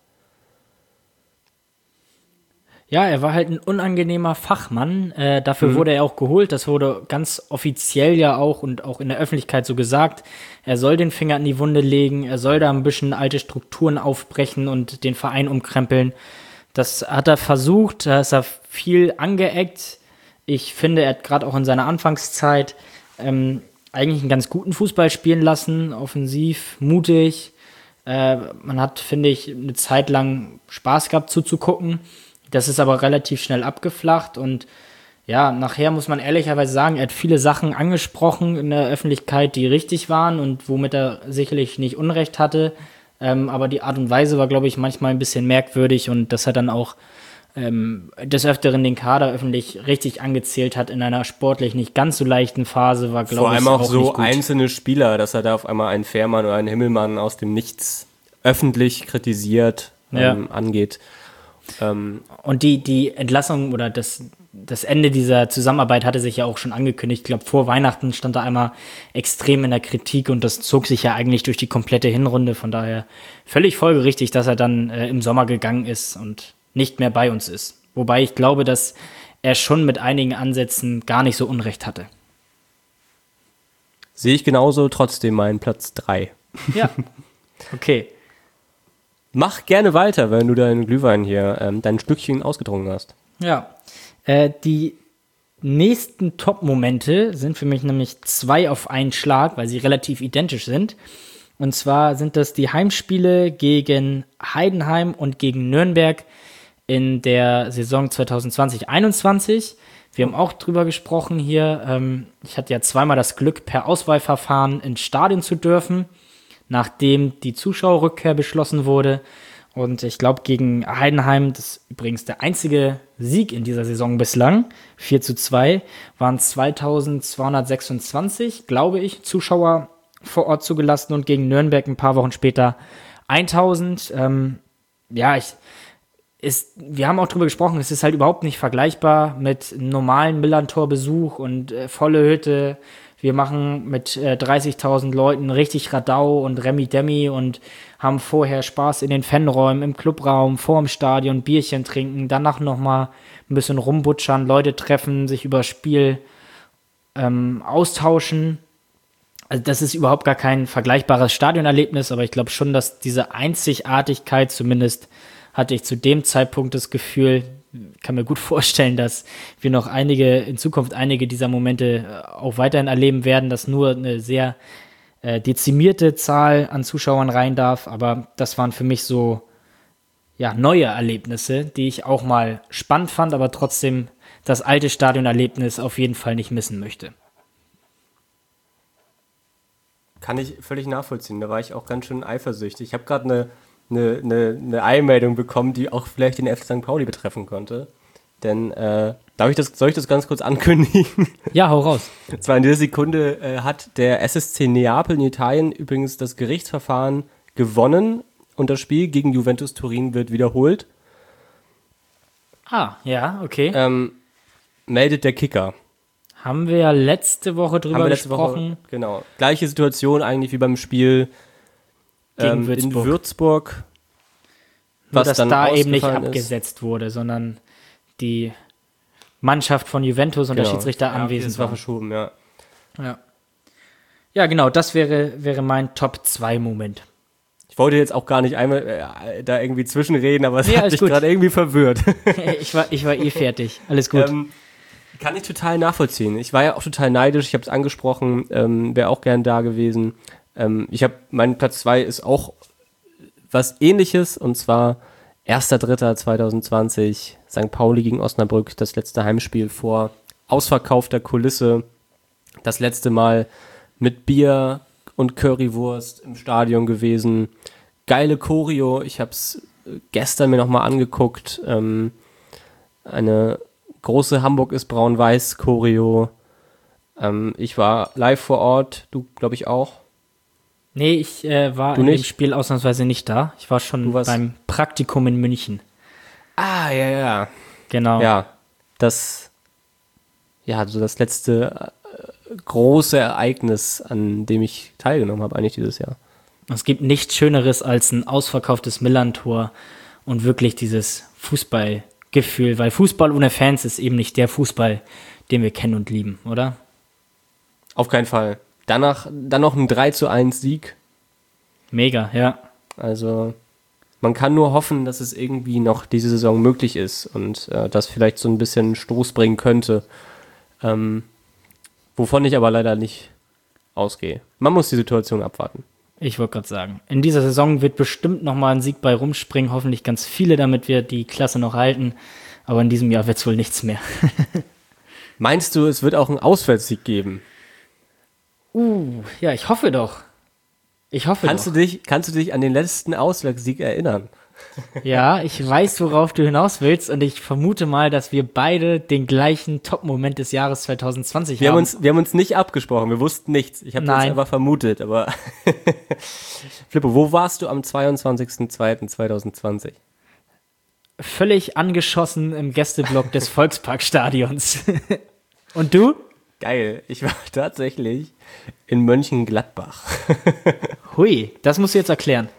ja, er war halt ein unangenehmer Fachmann. Dafür wurde er auch geholt. Das wurde ganz offiziell ja auch und auch in der Öffentlichkeit so gesagt. Er soll den Finger in die Wunde legen. Er soll da ein bisschen alte Strukturen aufbrechen und den Verein umkrempeln. Das hat er versucht. Da ist er viel angeeckt. Ich finde, er hat gerade auch in seiner Anfangszeit eigentlich einen ganz guten Fußball spielen lassen. Offensiv, mutig. Man hat, finde ich, eine Zeit lang Spaß gehabt zuzugucken. Das ist aber relativ schnell abgeflacht und ja, nachher muss man ehrlicherweise sagen, er hat viele Sachen angesprochen in der Öffentlichkeit, die richtig waren und womit er sicherlich nicht Unrecht hatte, aber die Art und Weise war, glaube ich, manchmal ein bisschen merkwürdig und dass er dann auch des Öfteren den Kader öffentlich richtig angezählt hat in einer sportlich nicht ganz so leichten Phase, war, glaube ich, vor allem auch so nicht gut. einzelne Spieler, dass er da auf einmal einen Fährmann oder einen Himmelmann aus dem Nichts öffentlich kritisiert angeht. Und die Entlassung oder das Ende dieser Zusammenarbeit hatte sich ja auch schon angekündigt. Ich glaube, vor Weihnachten stand er einmal extrem in der Kritik und das zog sich ja eigentlich durch die komplette Hinrunde. Von daher völlig folgerichtig, dass er dann im Sommer gegangen ist und nicht mehr bei uns ist. Wobei ich glaube, dass er schon mit einigen Ansätzen gar nicht so Unrecht hatte. Sehe ich genauso, trotzdem meinen Platz 3. Ja, okay. Mach gerne weiter, wenn du deinen Glühwein hier, dein Stückchen ausgetrunken hast. Ja, die nächsten Top-Momente sind für mich nämlich 2 auf einen Schlag, weil sie relativ identisch sind. Und zwar sind das die Heimspiele gegen Heidenheim und gegen Nürnberg in der Saison 2020/21. Wir haben auch drüber gesprochen hier. Ich hatte ja zweimal das Glück, per Auswahlverfahren ins Stadion zu dürfen, nachdem die Zuschauerrückkehr beschlossen wurde. Und ich glaube, gegen Heidenheim, das ist übrigens der einzige Sieg in dieser Saison bislang, 4:2, waren 2226, glaube ich, Zuschauer vor Ort zugelassen und gegen Nürnberg ein paar Wochen später 1000. Wir haben auch drüber gesprochen, es ist halt überhaupt nicht vergleichbar mit einem normalen Millantor-Besuch und volle Hütte. Wir machen mit 30.000 Leuten richtig Radau und Remi-Demi und haben vorher Spaß in den Fanräumen, im Clubraum, vor dem Stadion, Bierchen trinken, danach nochmal ein bisschen rumbutschern, Leute treffen, sich über das Spiel austauschen. Also das ist überhaupt gar kein vergleichbares Stadionerlebnis, aber ich glaube schon, dass diese Einzigartigkeit, zumindest hatte ich zu dem Zeitpunkt das Gefühl, kann mir gut vorstellen, dass wir noch in Zukunft einige dieser Momente auch weiterhin erleben werden, dass nur eine sehr dezimierte Zahl an Zuschauern rein darf, aber das waren für mich so neue Erlebnisse, die ich auch mal spannend fand, aber trotzdem das alte Stadionerlebnis auf jeden Fall nicht missen möchte. Kann ich völlig nachvollziehen, da war ich auch ganz schön eifersüchtig. Ich habe gerade eine Eilmeldung bekommen, die auch vielleicht den FC St. Pauli betreffen konnte. Denn, soll ich das ganz kurz ankündigen? Ja, hau raus. Und zwar in dieser Sekunde hat der SSC Neapel in Italien übrigens das Gerichtsverfahren gewonnen und das Spiel gegen Juventus Turin wird wiederholt. Ah, ja, okay. Meldet der Kicker. Haben wir ja letzte Woche drüber gesprochen. Genau. Gleiche Situation eigentlich wie beim Spiel gegen in Würzburg. Nur, dass da eben nicht abgesetzt wurde, sondern die Mannschaft von Juventus und der Schiedsrichter anwesend war. verschoben, ja. Ja, genau, das wäre mein Top-2-Moment. Ich wollte jetzt auch gar nicht einmal da irgendwie zwischenreden, aber es hat mich gerade irgendwie verwirrt. ich war fertig. Alles gut. Kann ich total nachvollziehen. Ich war ja auch total neidisch. Ich habe es angesprochen, wäre auch gern da gewesen. Mein Platz 2 ist auch was Ähnliches, und zwar 1.3.2020, St. Pauli gegen Osnabrück, das letzte Heimspiel vor ausverkaufter Kulisse. Das letzte Mal mit Bier und Currywurst im Stadion gewesen. Geile Choreo. Ich habe es gestern mir nochmal angeguckt. Eine große Hamburg ist braun-weiß Choreo. Ich war live vor Ort. Du, glaube ich, auch. Nee, ich war in dem Spiel ausnahmsweise nicht da. Ich war schon beim Praktikum in München. Ah, ja. Genau. Ja, das letzte große Ereignis, an dem ich teilgenommen habe, eigentlich dieses Jahr. Es gibt nichts Schöneres als ein ausverkauftes Millantor und wirklich dieses Fußballgefühl, weil Fußball ohne Fans ist eben nicht der Fußball, den wir kennen und lieben, oder? Auf keinen Fall. Dann noch ein 3:1 Sieg. Mega, ja. Also man kann nur hoffen, dass es irgendwie noch diese Saison möglich ist und das vielleicht so ein bisschen Stoß bringen könnte. Wovon ich aber leider nicht ausgehe. Man muss die Situation abwarten. Ich wollte gerade sagen, in dieser Saison wird bestimmt nochmal ein Sieg bei rumspringen, hoffentlich ganz viele, damit wir die Klasse noch halten. Aber in diesem Jahr wird es wohl nichts mehr. Meinst du, es wird auch einen Auswärtssieg geben? Ja, ich hoffe doch. Kannst du dich an den letzten Auswärtssieg erinnern? Ja, ich weiß, worauf du hinaus willst, und ich vermute mal, dass wir beide den gleichen Top-Moment des Jahres 2020 haben. Wir haben uns nicht abgesprochen, wir wussten nichts. Ich habe das einfach vermutet, aber Flippo, wo warst du am 22.02.2020? Völlig angeschossen im Gästeblock des Volksparkstadions. Und du? Geil, ich war tatsächlich in Mönchengladbach. Hui, das musst du jetzt erklären.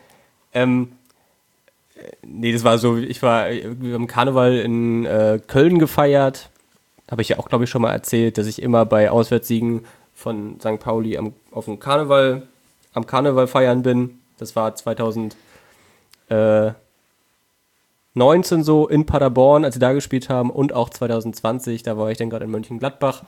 Nee, das war so, wir haben Karneval in Köln gefeiert. Habe ich ja auch, glaube ich, schon mal erzählt, dass ich immer bei Auswärtssiegen von St. Pauli am Karneval feiern bin. Das war 2019 so in Paderborn, als sie da gespielt haben, und auch 2020, da war ich dann gerade in Mönchengladbach.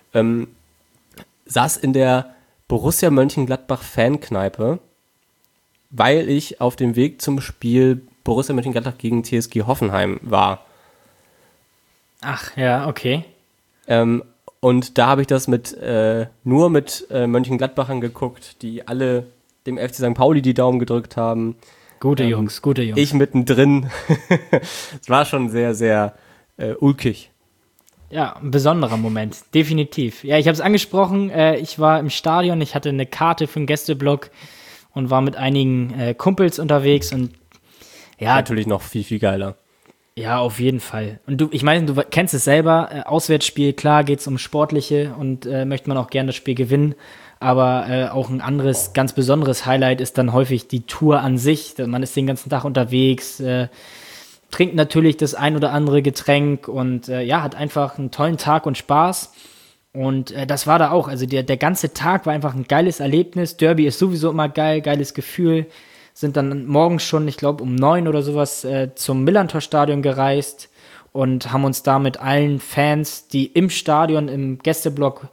Saß in der Borussia Mönchengladbach Fankneipe, weil ich auf dem Weg zum Spiel Borussia Mönchengladbach gegen TSG Hoffenheim war. Ach, ja, okay. Und da habe ich das nur mit Mönchengladbachern geguckt, die alle dem FC St. Pauli die Daumen gedrückt haben. Gute Jungs. Ich mittendrin. Es war schon sehr, sehr ulkig. Ja, ein besonderer Moment, definitiv. Ja, ich habe es angesprochen, ich war im Stadion, ich hatte eine Karte für den Gästeblock und war mit einigen Kumpels unterwegs, und ja. Natürlich noch viel, viel geiler. Ja, auf jeden Fall. Und ich meine, du kennst es selber, Auswärtsspiel, klar geht's um Sportliche und möchte man auch gerne das Spiel gewinnen, aber auch ein anderes, ganz besonderes Highlight ist dann häufig die Tour an sich. Man ist den ganzen Tag unterwegs, trinkt natürlich das ein oder andere Getränk und hat einfach einen tollen Tag und Spaß. Und das war da auch. Also der ganze Tag war einfach ein geiles Erlebnis. Derby ist sowieso immer geil, geiles Gefühl. Sind dann morgens schon, ich glaube um 9 oder sowas, zum Millantor-Stadion gereist und haben uns da mit allen Fans, die im Stadion, im Gästeblock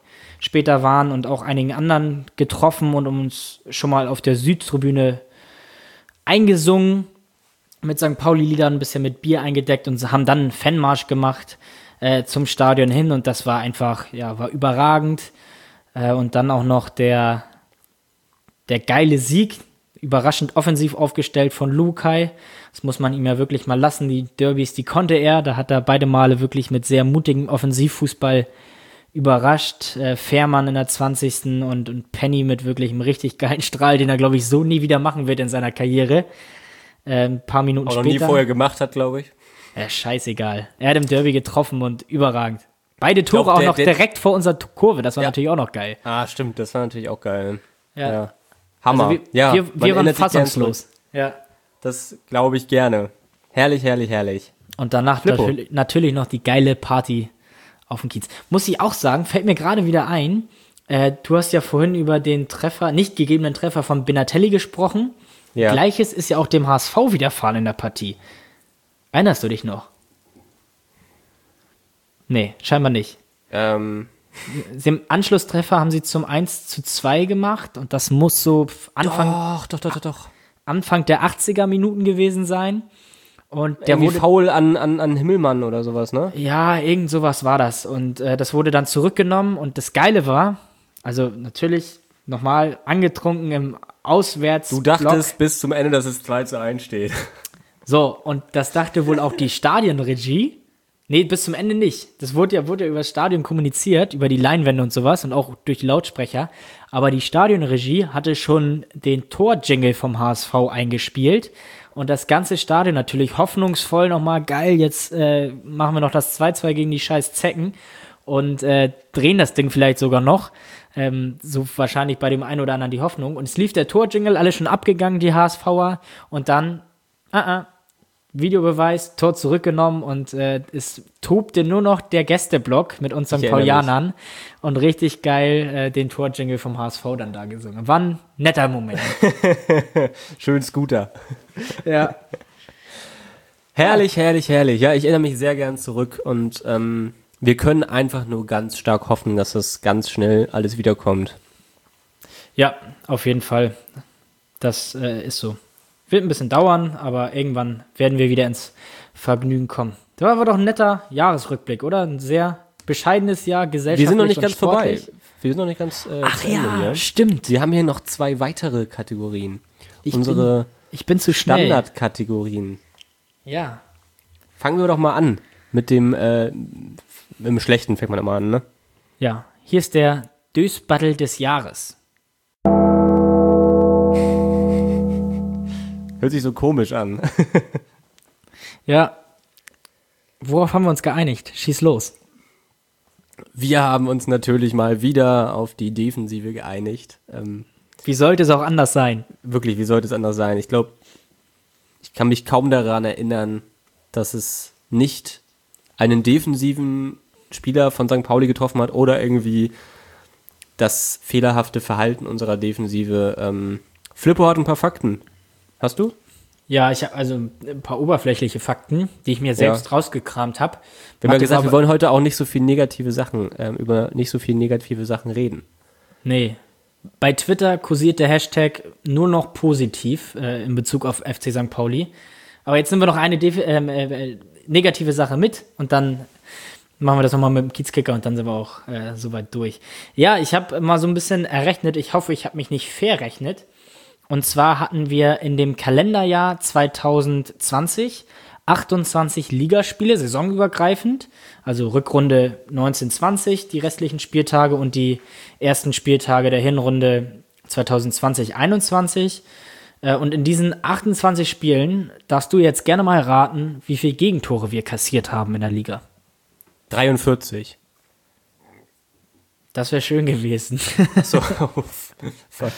später waren und auch einigen anderen getroffen und uns schon mal auf der Südtribüne eingesungen, mit St. Pauli-Liedern ein bisschen mit Bier eingedeckt und haben dann einen Fanmarsch gemacht zum Stadion hin und das war einfach, ja, war überragend. Und dann auch noch der geile Sieg, überraschend offensiv aufgestellt von Lukai. Das muss man ihm ja wirklich mal lassen. Die Derbys, die konnte er. Da hat er beide Male wirklich mit sehr mutigem Offensivfußball überrascht. Fährmann in der 20. und Penny mit wirklich einem richtig geilen Strahl, den er, glaube ich, so nie wieder machen wird in seiner Karriere. Ein paar Minuten auch später. noch nie vorher gemacht hat, glaube ich. Scheißegal. Er hat im Derby getroffen und überragend. Beide Tore auch noch direkt vor unserer Kurve. Das war natürlich auch noch geil. Ah, stimmt. Das war natürlich auch geil. Ja. Hammer. Also wir waren fassungslos. Ja. Das glaube ich gerne. Herrlich, herrlich, herrlich. Und danach natürlich noch die geile Party auf dem Kiez. Muss ich auch sagen, fällt mir gerade wieder ein, du hast ja vorhin über den nicht gegebenen Treffer von Benatelli gesprochen. Ja. Gleiches ist ja auch dem HSV widerfahren in der Partie. Erinnerst du dich noch? Nee, scheinbar nicht. Im Anschlusstreffer haben sie zum 1:2 gemacht und das muss so Anfang der 80er Minuten gewesen sein. Und der wurde faul an Himmelmann oder sowas, ne? Ja, irgend sowas war das. Und das wurde dann zurückgenommen und das Geile war, also natürlich nochmal angetrunken im Auswärtsblock. Du dachtest bis zum Ende, dass es 2:1 steht. So, und das dachte wohl auch die Stadionregie. Nee, bis zum Ende nicht. Das wurde ja über das Stadion kommuniziert, über die Leinwände und sowas und auch durch die Lautsprecher. Aber die Stadionregie hatte schon den Torjingle vom HSV eingespielt. Und das ganze Stadion natürlich hoffnungsvoll nochmal, geil, jetzt machen wir noch das 2:2 gegen die scheiß Zecken und drehen das Ding vielleicht sogar noch. So wahrscheinlich bei dem einen oder anderen die Hoffnung. Und es lief der Torjingle, alle schon abgegangen, die HSVer. Und dann, Videobeweis, Tor zurückgenommen und es tobte nur noch der Gästeblock mit uns St. Paulianern und richtig geil den Torjingle vom HSV dann da gesungen. War ein netter Moment. Schön Scooter. Ja. Herrlich, herrlich, herrlich. Ja, ich erinnere mich sehr gern zurück und wir können einfach nur ganz stark hoffen, dass das ganz schnell alles wiederkommt. Ja, auf jeden Fall. Das ist so. Wird ein bisschen dauern, aber irgendwann werden wir wieder ins Vergnügen kommen. Das war aber doch ein netter Jahresrückblick, oder? Ein sehr bescheidenes Jahr, gesellschaftlich. Wir sind noch nicht ganz sportlich. vorbei. Wir sind noch nicht ganz Ach ja, stimmt. Wir haben hier noch 2 weitere Kategorien. Ich bin zu schnell. Standardkategorien. Ja. Fangen wir doch mal an. Mit dem im Schlechten fängt man immer an, ne? Ja, hier ist der Dösbattel des Jahres. Hört sich so komisch an. Ja. Worauf haben wir uns geeinigt? Schieß los. Wir haben uns natürlich mal wieder auf die Defensive geeinigt. Wie sollte es auch anders sein? Wirklich, wie sollte es anders sein? Ich glaube, ich kann mich kaum daran erinnern, dass es nicht einen defensiven Spieler von St. Pauli getroffen hat oder irgendwie das fehlerhafte Verhalten unserer Defensive. Flippo hat ein paar Fakten. Hast du? Ja, ich habe also ein paar oberflächliche Fakten, die ich mir selbst rausgekramt habe. Wir haben ja gesagt, wir wollen heute auch nicht so viel negative Sachen, über nicht so viel negative Sachen reden. Nee. Bei Twitter kursiert der Hashtag nur noch positiv in Bezug auf FC St. Pauli. Aber jetzt nehmen wir noch eine negative Sache mit und dann machen wir das nochmal mit dem Kiezkicker und dann sind wir auch soweit durch. Ja, ich habe mal so ein bisschen errechnet. Ich hoffe, ich habe mich nicht verrechnet. Und zwar hatten wir in dem Kalenderjahr 2020 28 Ligaspiele, saisonübergreifend, also Rückrunde 1920, die restlichen Spieltage und die ersten Spieltage der Hinrunde 2020-21. Und in diesen 28 Spielen darfst du jetzt gerne mal raten, wie viele Gegentore wir kassiert haben in der Liga. 43. Das wäre schön gewesen. So, fuck.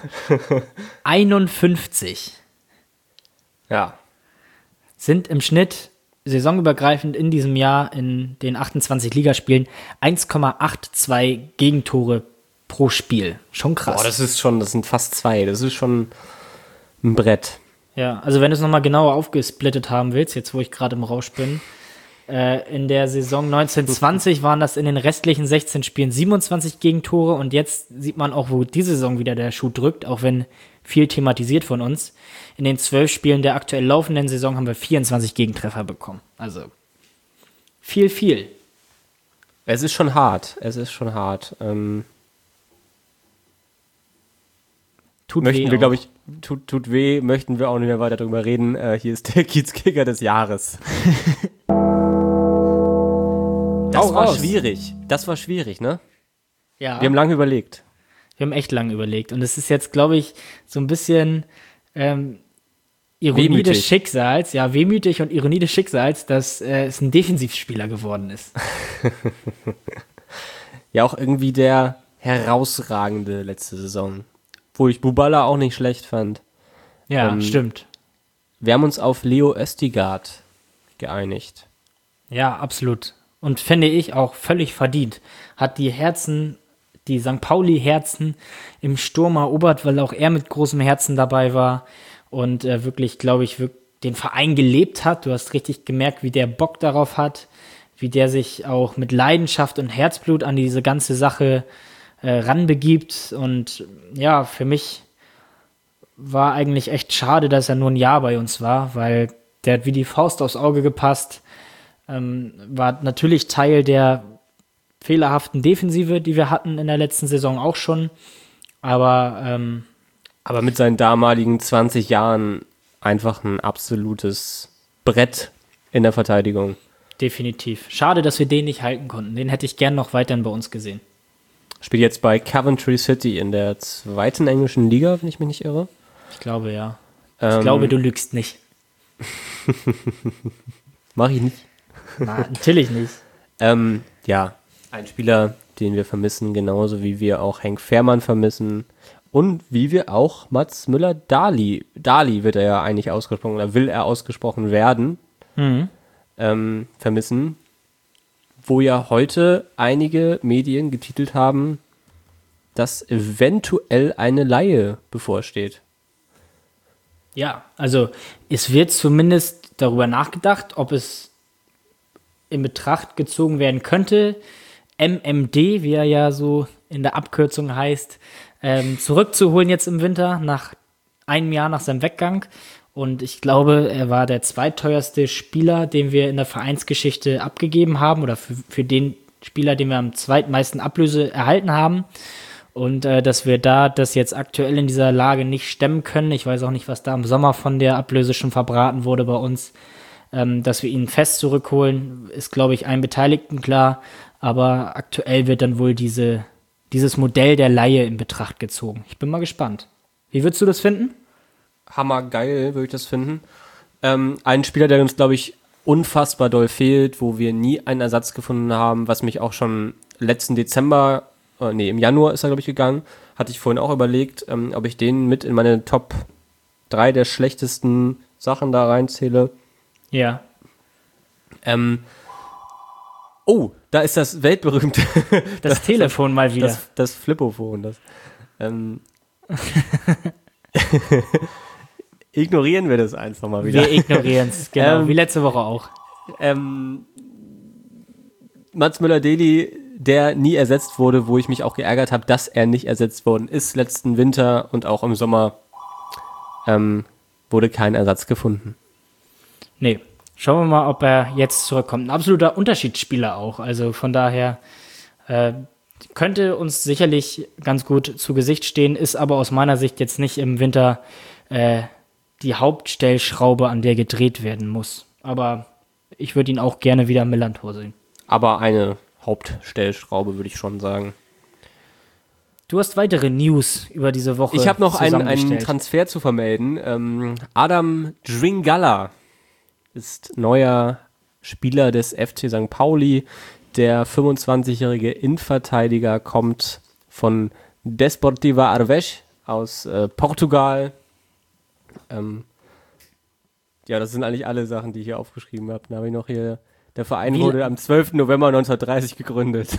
51. Ja. Sind im Schnitt saisonübergreifend in diesem Jahr in den 28 Ligaspielen 1,82 Gegentore pro Spiel. Schon krass. Boah, das sind fast 2. Das ist schon ein Brett. Ja, also wenn du es nochmal genauer aufgesplittet haben willst, jetzt wo ich gerade im Rausch bin, In der Saison 1920 waren das in den restlichen 16 Spielen 27 Gegentore und jetzt sieht man auch, wo diese Saison wieder der Schuh drückt, auch wenn viel thematisiert von uns. In den 12 Spielen der aktuell laufenden Saison haben wir 24 Gegentreffer bekommen. Also viel. Es ist schon hart. Tut Möchten weh wir, auch. glaube ich, tut weh, möchten wir auch nicht mehr weiter drüber reden. Hier ist der Kiezkicker des Jahres. Das war schwierig, ne? Ja. Wir haben lange überlegt. Wir haben echt lange überlegt. Und es ist jetzt, glaube ich, so ein bisschen Ironie Wehmütig. des Schicksals, ja, wehmütig und Ironie des Schicksals, dass es ein Defensivspieler geworden ist. Ja, auch irgendwie der herausragende letzte Saison. Wo ich Bubala auch nicht schlecht fand. Ja, stimmt. Wir haben uns auf Leo Östigard geeinigt. Ja, absolut. Und finde ich auch völlig verdient. Hat die St. Pauli-Herzen im Sturm erobert, weil auch er mit großem Herzen dabei war und wirklich, glaube ich, den Verein gelebt hat. Du hast richtig gemerkt, wie der Bock darauf hat, wie der sich auch mit Leidenschaft und Herzblut an diese ganze Sache ranbegibt. Und ja, für mich war eigentlich echt schade, dass er nur ein Jahr bei uns war, weil der hat wie die Faust aufs Auge gepasst. War natürlich Teil der fehlerhaften Defensive, die wir hatten in der letzten Saison auch schon. Aber mit seinen damaligen 20 Jahren einfach ein absolutes Brett in der Verteidigung. definitiv. Schade, dass wir den nicht halten konnten. Den hätte ich gern noch weiterhin bei uns gesehen. Spielt jetzt bei Coventry City in der 2. englischen Liga, wenn ich mich nicht irre. Ich glaube, ja. Ich glaube, du lügst nicht. Mach ich nicht. Na, natürlich nicht. Ja, ein Spieler, den wir vermissen, genauso wie wir auch Henk Fährmann vermissen und wie wir auch Mats Müller-Dali wird er ja eigentlich ausgesprochen, oder will er ausgesprochen werden, vermissen, wo ja heute einige Medien getitelt haben, dass eventuell eine Leihe bevorsteht. Ja, also es wird zumindest darüber nachgedacht, ob es in Betracht gezogen werden könnte, MMD, wie er ja so in der Abkürzung heißt, zurückzuholen jetzt im Winter, nach einem Jahr nach seinem Weggang. Und ich glaube, er war der zweiteuerste Spieler, den wir in der Vereinsgeschichte abgegeben haben, oder für den Spieler, den wir am zweitmeisten Ablöse erhalten haben. Und dass wir das jetzt aktuell in dieser Lage nicht stemmen können. Ich weiß auch nicht, was da im Sommer von der Ablöse schon verbraten wurde bei uns. Dass wir ihn fest zurückholen, ist, glaube ich, allen Beteiligten klar. Aber aktuell wird dann wohl dieses Modell der Leihe in Betracht gezogen. Ich bin mal gespannt. Wie würdest du das finden? Hammergeil, würde ich das finden. Ein Spieler, der uns, glaube ich, unfassbar doll fehlt, wo wir nie einen Ersatz gefunden haben, was mich auch schon letzten Dezember, im Januar ist er, glaube ich, gegangen, hatte ich vorhin auch überlegt, ob ich den mit in meine Top 3 der schlechtesten Sachen da reinzähle. Ja. Oh, da ist das weltberühmte Das Telefon mal wieder. Das Flippophon. Ignorieren wir das einfach mal wieder. Wir ignorieren es, genau, wie letzte Woche auch. Mats Müller-Deli, der nie ersetzt wurde, wo ich mich auch geärgert habe, dass er nicht ersetzt worden ist, letzten Winter und auch im Sommer wurde kein Ersatz gefunden. Nee, schauen wir mal, ob er jetzt zurückkommt. Ein absoluter Unterschiedsspieler auch, also von daher könnte uns sicherlich ganz gut zu Gesicht stehen, ist aber aus meiner Sicht jetzt nicht im Winter die Hauptstellschraube, an der gedreht werden muss. Aber ich würde ihn auch gerne wieder im Millantor sehen. Aber eine Hauptstellschraube, würde ich schon sagen. Du hast weitere News über diese Woche. Ich habe noch einen zusammengestellt. Transfer zu vermelden. Adam Dringala ist neuer Spieler des FC St. Pauli. Der 25-jährige Innenverteidiger kommt von Desportiva Alavés aus Portugal. Ja, das sind eigentlich alle Sachen, die ich hier aufgeschrieben habe. Dann habe ich noch hier, der Verein wurde am 12. November 1930 gegründet.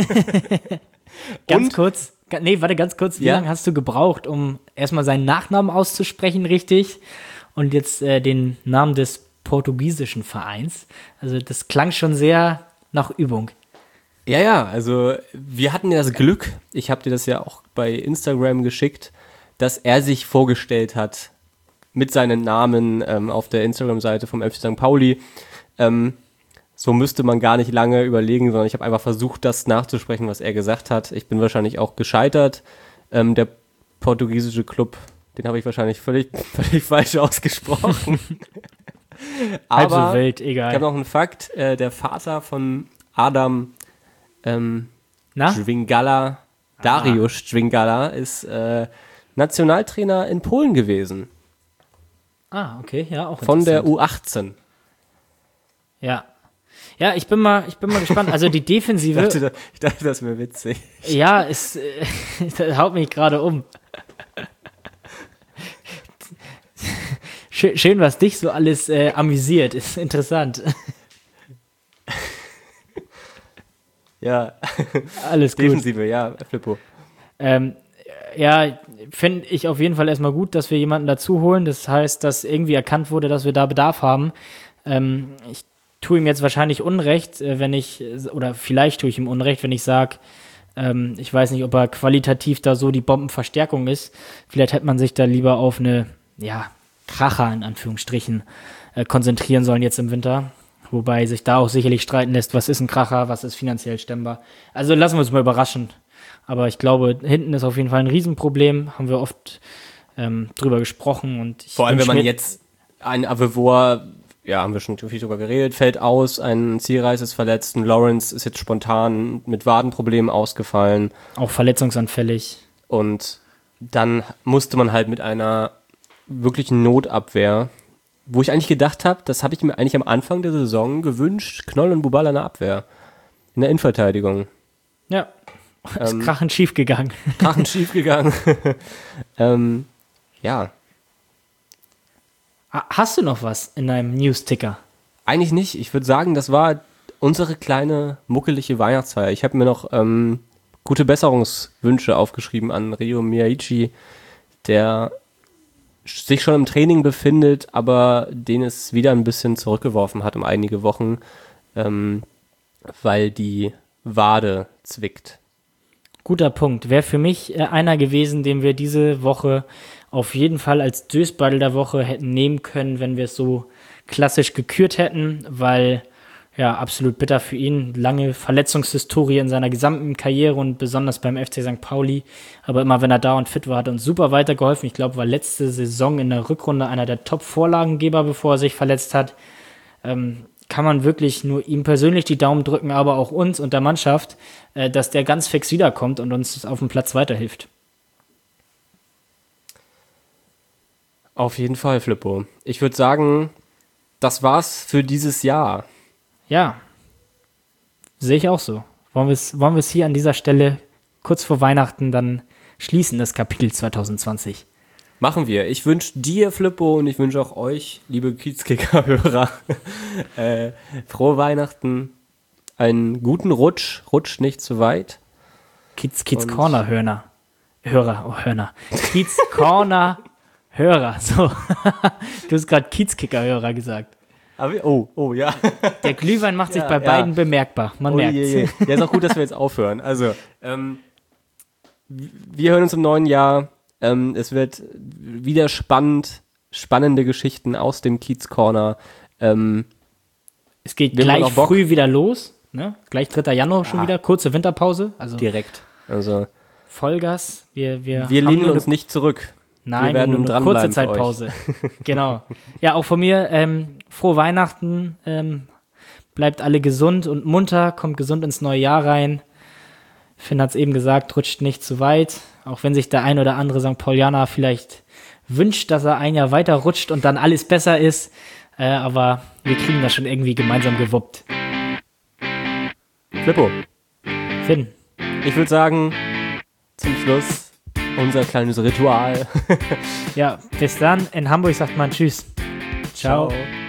Ganz kurz. Wie Ja? lange hast du gebraucht, um erstmal seinen Nachnamen auszusprechen richtig und jetzt den Namen des portugiesischen Vereins. Also das klang schon sehr nach Übung. Ja, also wir hatten ja das Glück, ich habe dir das ja auch bei Instagram geschickt, dass er sich vorgestellt hat mit seinen Namen auf der Instagram-Seite vom FC St. Pauli. So müsste man gar nicht lange überlegen, sondern ich habe einfach versucht, das nachzusprechen, was er gesagt hat. Ich bin wahrscheinlich auch gescheitert. Der portugiesische Club, den habe ich wahrscheinlich völlig falsch ausgesprochen. Halb Aber so wild, egal. ich habe noch einen Fakt. Der Vater von Adam Dźwigała, Dariusz Dźwigała, ist Nationaltrainer in Polen gewesen. Ah, okay, ja, auch Von der interessant. U18. Ja. Ja, ich bin mal gespannt. Also die Defensive. Ich dachte, das wäre witzig. Ja, das haut mich gerade um. Schön, was dich so alles amüsiert. Ist interessant. Ja. Alles gut. Defensive, ja, Flippo. Ja, finde ich auf jeden Fall erstmal gut, dass wir jemanden dazu holen. Das heißt, dass irgendwie erkannt wurde, dass wir da Bedarf haben. Ich tue ihm jetzt wahrscheinlich Unrecht, vielleicht tue ich ihm Unrecht, wenn ich sage, ich weiß nicht, ob er qualitativ da so die Bombenverstärkung ist. Vielleicht hätte man sich da lieber auf eine, Kracher in Anführungsstrichen konzentrieren sollen jetzt im Winter. Wobei sich da auch sicherlich streiten lässt, was ist ein Kracher, was ist finanziell stemmbar. Also lassen wir uns mal überraschen. Aber ich glaube, hinten ist auf jeden Fall ein Riesenproblem. Haben wir oft drüber gesprochen. Und vor allem, wenn man jetzt ein Avevor, haben wir schon viel drüber geredet, fällt aus, ein Zielreis ist verletzt, ein Lawrence ist jetzt spontan mit Wadenproblemen ausgefallen. Auch verletzungsanfällig. Und dann musste man halt mit einer wirklichen Notabwehr, wo ich eigentlich gedacht habe, das habe ich mir eigentlich am Anfang der Saison gewünscht, Knoll und Bubala in der Abwehr, in der Innenverteidigung. Ja, ist krachend schief gegangen. Ja. Hast du noch was in deinem News-Ticker? Eigentlich nicht. Ich würde sagen, das war unsere kleine muckelige Weihnachtsfeier. Ich habe mir noch gute Besserungswünsche aufgeschrieben an Ryo Miyaichi, der sich schon im Training befindet, aber den es wieder ein bisschen zurückgeworfen hat um einige Wochen, weil die Wade zwickt. Guter Punkt. Wäre für mich einer gewesen, den wir diese Woche auf jeden Fall als Dösbattel der Woche hätten nehmen können, wenn wir es so klassisch gekürt hätten, weil absolut bitter für ihn. Lange Verletzungshistorie in seiner gesamten Karriere und besonders beim FC St. Pauli. Aber immer wenn er da und fit war, hat er uns super weitergeholfen. Ich glaube, war letzte Saison in der Rückrunde einer der Top-Vorlagengeber, bevor er sich verletzt hat. Kann man wirklich nur ihm persönlich die Daumen drücken, aber auch uns und der Mannschaft, dass der ganz fix wiederkommt und uns auf dem Platz weiterhilft. Auf jeden Fall, Flippo. Ich würde sagen, das war's für dieses Jahr. Ja, sehe ich auch so. Wollen wir es hier an dieser Stelle kurz vor Weihnachten dann schließen, das Kapitel 2020? Machen wir. Ich wünsche dir, Flippo, und ich wünsche auch euch, liebe Kiezkicker-Hörer, frohe Weihnachten, einen guten Rutsch, rutscht nicht zu weit. Kiez Corner Hörner. Kiez Corner Hörer, so. Du hast gerade Kiezkicker-Hörer gesagt. Ja. Der Glühwein macht sich bei beiden bemerkbar. Man merkt es. Ja, ist auch gut, dass wir jetzt aufhören. Also, wir hören uns im neuen Jahr. Es wird wieder spannende Geschichten aus dem Kiez Corner. Es geht gleich früh wieder los. Ne? Gleich 3. Januar schon wieder. Kurze Winterpause. Also direkt. Also Vollgas. Wir lehnen uns nicht zurück. Nein, wir werden nur kurze Zeitpause. Genau. Ja, auch von mir frohe Weihnachten. Bleibt alle gesund und munter. Kommt gesund ins neue Jahr rein. Finn hat es eben gesagt, rutscht nicht zu weit. Auch wenn sich der ein oder andere St. Paulianer vielleicht wünscht, dass er ein Jahr weiter rutscht und dann alles besser ist. Aber wir kriegen das schon irgendwie gemeinsam gewuppt. Flippo. Finn. Ich würde sagen, zum Schluss unser kleines Ritual. Ja, bis dann. In Hamburg sagt man Tschüss. Ciao. Ciao.